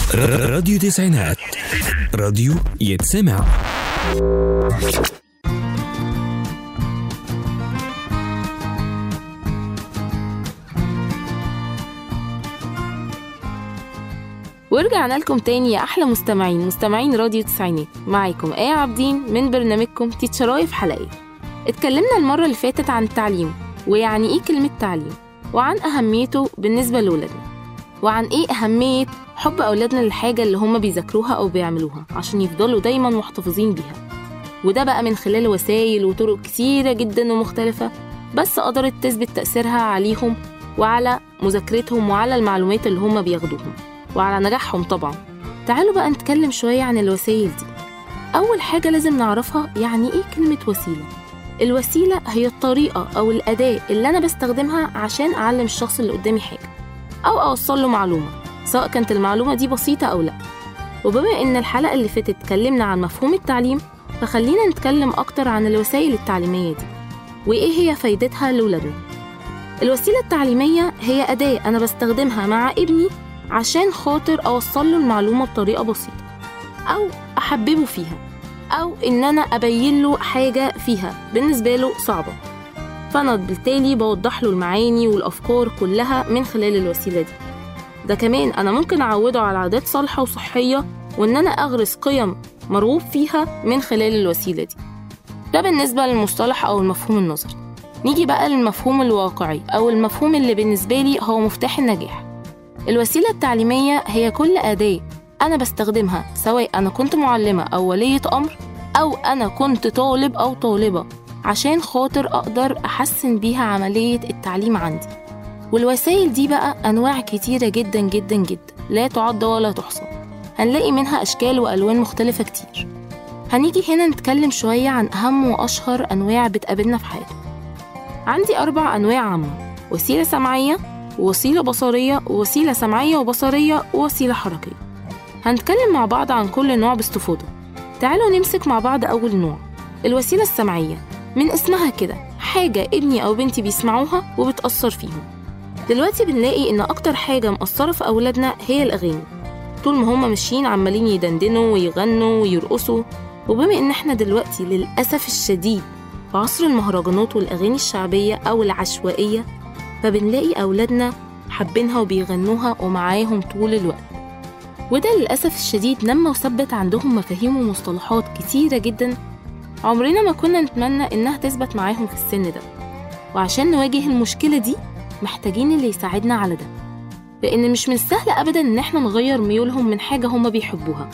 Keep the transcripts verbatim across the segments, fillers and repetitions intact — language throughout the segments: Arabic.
راديو تسعينات، راديو يتسمع. ورجعنا لكم تاني يا أحلى مستمعين مستمعين راديو تسعينات. معاكم آية عابدين من برنامجكم تيتشراي في حلقة. اتكلمنا المرة اللي فاتت عن التعليم، ويعني إيه كلمة تعليم، وعن أهميته بالنسبة لأولادنا، وعن إيه أهمية حب أولادنا للحاجة اللي هم بيذاكروها أو بيعملوها عشان يفضلوا دايما محتفظين بيها. وده بقى من خلال وسائل وطرق كتيرة جدا ومختلفة، بس قدرت تثبت تأثيرها عليهم وعلى مذاكرتهم وعلى المعلومات اللي هم بياخدوهم وعلى نجاحهم طبعا. تعالوا بقى نتكلم شوية عن الوسائل دي. أول حاجة لازم نعرفها يعني إيه كلمة وسيلة. الوسيلة هي الطريقة أو الأداة اللي أنا بستخدمها عشان أعلم الشخص اللي قدامي حاجة أو أوصل له معلومة، سواء كانت المعلومة دي بسيطة أو لا. وبما إن الحلقة اللي فاتت اتكلمنا عن مفهوم التعليم، فخلينا نتكلم أكتر عن الوسائل التعليمية دي وإيه هي فايدتها لأولادنا. الوسيلة التعليمية هي أداة أنا بستخدمها مع ابني عشان خاطر أوصل له المعلومة بطريقة بسيطة، أو أحببه فيها، أو إن أنا أبين له حاجة فيها بالنسبة له صعبة، فأنا بالتالي بوضح له المعاني والأفكار كلها من خلال الوسيلة دي. ده كمان أنا ممكن أعوده على عادات صالحة وصحية، وإن أنا أغرس قيم مرغوب فيها من خلال الوسيلة دي. ده بالنسبة للمصطلح أو المفهوم النظري. نيجي بقى للمفهوم الواقعي أو المفهوم اللي بالنسبة لي هو مفتاح النجاح. الوسيلة التعليمية هي كل أداة أنا بستخدمها، سواء أنا كنت معلمة أو ولية أمر أو أنا كنت طالب أو طالبة، عشان خاطر أقدر أحسن بيها عملية التعليم عندي. والوسائل دي بقى أنواع كتيرة جدا جدا جدا لا تعد ولا تحصى، هنلاقي منها أشكال وألوان مختلفة كتير. هنيجي هنا نتكلم شوية عن أهم وأشهر أنواع بتقابلنا في حياتنا. عندي أربع أنواع عامة: وسيلة سمعية، ووسيلة بصرية، ووسيلة سمعية وبصرية، ووسيلة حركية. هنتكلم مع بعض عن كل نوع باستفاضة. تعالوا نمسك مع بعض أول نوع، الوسيلة السمعية. من اسمها كده حاجة ابني أو بنتي بيسمعوها وبتأثر فيهم. دلوقتي بنلاقي إن أكتر حاجة مأثرة في أولادنا هي الأغاني. طول ما هم ماشيين عمالين يدندنوا ويغنوا ويرقصوا. وبما إن إحنا دلوقتي للأسف الشديد في عصر المهرجانات والأغاني الشعبية أو العشوائية، فبنلاقي أولادنا حابينها وبيغنوها ومعاهم طول الوقت. وده للأسف الشديد لما وثبت عندهم مفاهيم ومصطلحات كتيرة جدا عمرنا ما كنا نتمنى إنها تثبت معاهم في السن ده. وعشان نواجه المشكلة دي محتاجين اللي يساعدنا على ده، لأن مش من السهل أبدا إن احنا نغير ميولهم من حاجة هم بيحبوها،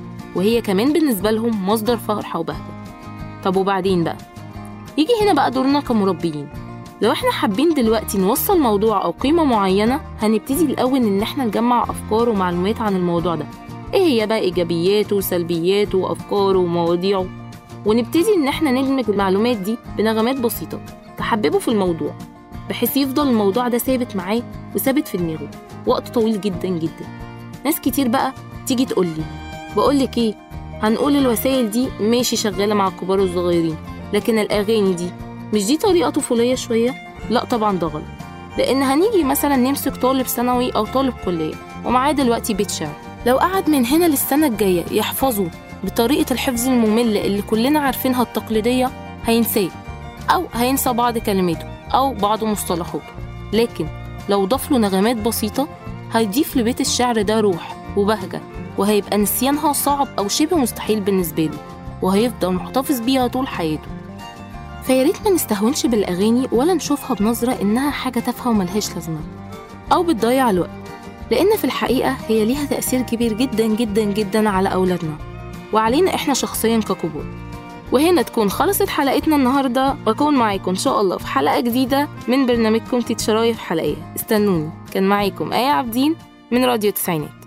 وهي كمان بالنسبة لهم مصدر فرحة وبهجة. طب وبعدين بقى يجي هنا بقى دورنا كمربيين. لو احنا حابين دلوقتي نوصل موضوع أو قيمة معينة، هنبتدي الأول إن احنا نجمع أفكار ومعلومات عن الموضوع ده، إيه هي بقى إيجابياته وسلبياته وأفكاره ومواضيعه، ونبتدي إن احنا ندمج المعلومات دي بنغمات بسيطة تحببه في الموضوع، بحيث يفضل الموضوع ده ثابت معاه وثابت في دماغه وقت طويل جدا جدا. ناس كتير بقى تيجي تقولي بقولك إيه، هنقول الوسائل دي ماشي شغالة مع الكبار والصغيرين، لكن الأغاني دي مش دي طريقة طفولية شوية؟ لا طبعا ده غلط. لأن هنيجي مثلا نمسك طالب ثانوي أو طالب كلية ومعاه دلوقتي بيت شعر، لو قعد من هنا للسنة الجاية يحفظه بطريقة الحفظ المملة اللي كلنا عارفينها التقليدية، هينساه أو هينسى بعض كلماته أو بعض مصطلحاته. لكن لو ضاف له نغمات بسيطة هيضيف لبيت الشعر ده روح وبهجة، وهيبقى نسيانها صعب أو شبه مستحيل بالنسبة له، وهيفضل محتفظ بيها طول حياته. فياريت ما نستهونش بالأغاني ولا نشوفها بنظرة إنها حاجة تافهة وملهاش لازمة أو بتضيع الوقت، لأن في الحقيقة هي ليها تأثير كبير جدا جدا جدا على أولادنا وعلينا إحنا شخصيا ككبار. وهنا تكون خلصت حلقتنا النهاردة، وأكون معاكم إن شاء الله في حلقة جديدة من برنامجكم تيتشراي في حلقة. استنوني. كان معاكم آية عابدين من راديو تسعينات.